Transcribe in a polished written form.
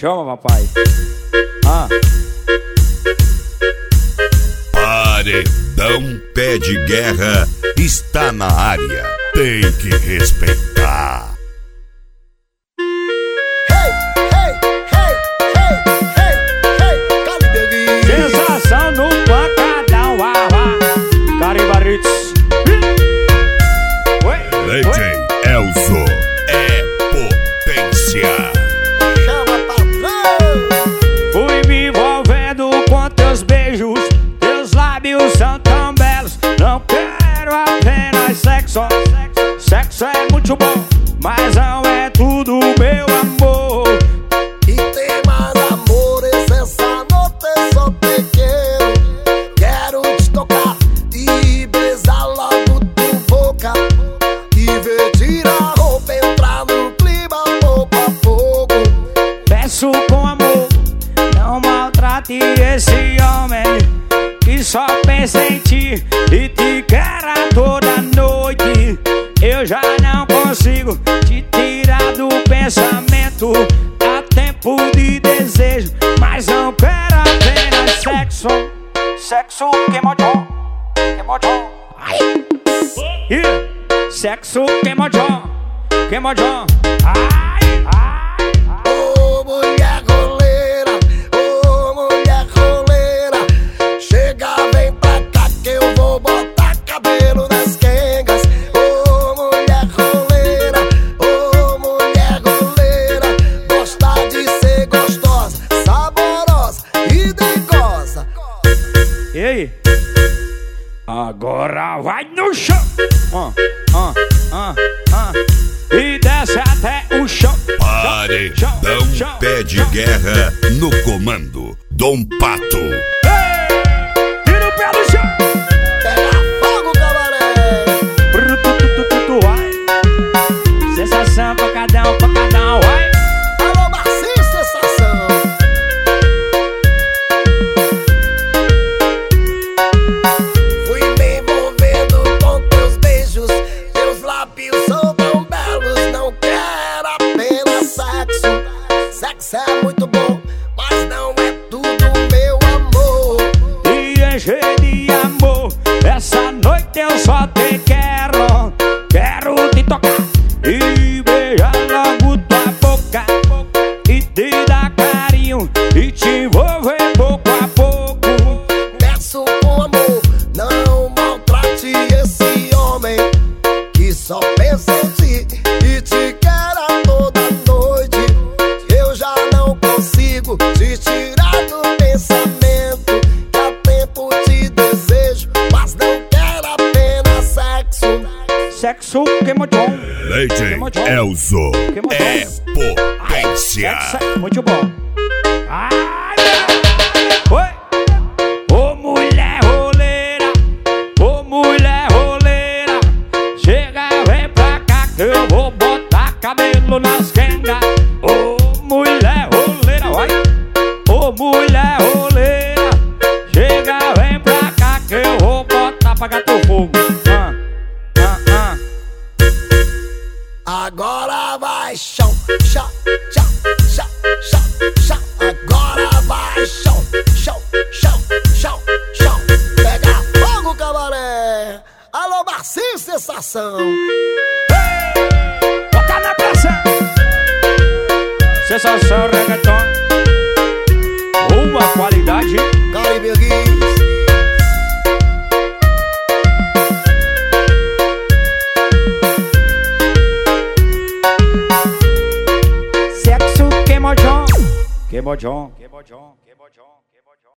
Chama, papai. Paredão Pé de Guerra está na área. Tem que respeitar. Sensação no pancadão, Caribarits. DJ Elzo é potência. Chama patrão. Fui me envolvendo com teus beijos, teus lábios são tão belos. Não quero apenas sexo. Sexo é muito bom, mas não é tudo, meu amor. E tem mais amores essa noite, só te quero. Quero te tocar e besar logo tua boca. E ver tirar a roupa, entrar no clima pouco a pouco. Peço com amor, não maltrate esse homem que só pensa em ti e te quer a toda noite. Eu já não consigo te tirar do pensamento. Há tempo de desejo, mas não quero apenas sexo. Sexo queimodão, queimodão. Sexo queimodão, queimodão. Ai, ai, ai. Ô mulher roleira, ô mulher roleira, chega, vem pra cá que eu vou botar cabelo nas quengas. Ô mulher roleira, gosta de ser gostosa, saborosa e dengosa. E aí? Agora vai no chão. E desce até o chão. Paredão Pé de Guerra no comando. Dom Pato. Tira o pé do chão. Pega fogo, cabaré. Vai. Sensação pancadão, vai. Alô, Marcinho, sensação. Fui me envolvendo com teus beijos, teus lábios são tão belos. Não quero apenas sexo. Sexo é muito bom, mas não é tudo, meu amor. E encher de amor, essa noite eu só te quero. Quero te tocar e beijar logo tua boca. E te dar carinho e te envolver pouco a pouco. Peço com amor, não maltrate esse homem que só pensa em ti e te quer a toda noite. Eu já não consigo te tirar do pensamento. Há tempo te desejo, mas não quero apenas sexo. Sexo queimodão. DJ Elzo é potência. Sexo é muito bom. Ai, oi. Ô mulher roleira, ô mulher roleira, chega, vem pra cá que eu vou botar cabelo nas quengas. Ô mulher roleira, vai. Ô mulher roleira, chega, vem pra cá que eu vou botar pra gato fogo. Agora vai chão, chão, chão, chão, chão, chão. Agora vai chão, chão, chão, chão, chão. Pega fogo, cabaré. Alô, Marcinho, sensação. Bota na pressão. Sensação reggaeton. Uma qualidade. Caribe Guiz. Sexo queimodão, queimodão, queimodão, queimodão.